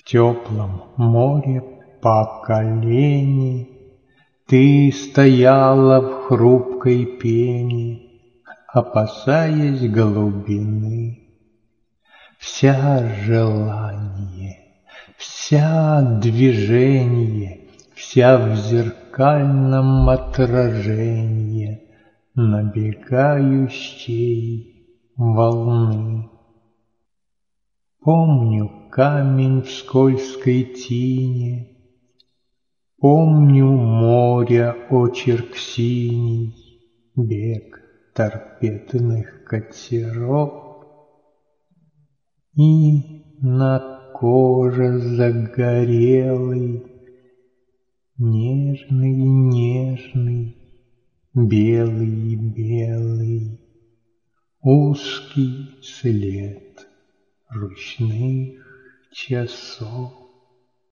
теплом море по колени Ты стояла в хрупкой пене, опасаясь глубины. Вся желание, вся движение, вся в зеркальном отражении набегающей волны. Помню камень в скользкой тине, помню море очерк синий, бег торпедных катеров, и на коже загорелой нежный, белый узкий след ручных часов.